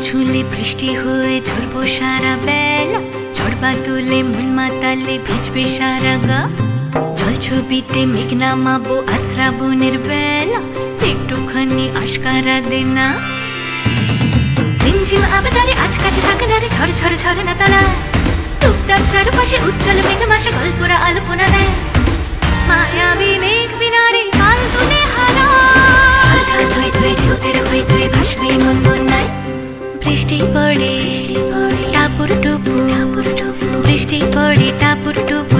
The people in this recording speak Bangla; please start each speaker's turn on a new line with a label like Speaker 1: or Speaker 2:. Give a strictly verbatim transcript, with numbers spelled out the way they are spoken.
Speaker 1: ছুঁলে বৃষ্টি হয়ে ঝরবো সারা বেলা, ঝড় বাদলে মন মাতালে ভিজবে সারা গা। জল ছবিতে মেঘ নামাবো আজ শ্রাবণের বেলা, একটুখানি আশকারা দে না। রিমঝিম আবদারে আজ কাছে থাকে না রে, ঝড় ঝড় ঝড় না তলায় টুকটাক চারপাশে উজ্জ্বল মেঘ মাসে গল্পরা আলপনা দেয়। মায়াবী মেঘ বিনারে কাল তুলে হারা, ঝড় ঝড় ধুই ধুই ঢেউতে হয়ে চুই ভাসবে মন বন্যায়। বৃষ্টি পড়ে টাপুর টুপু, বৃষ্টি পড়ে টাপুর টুপু।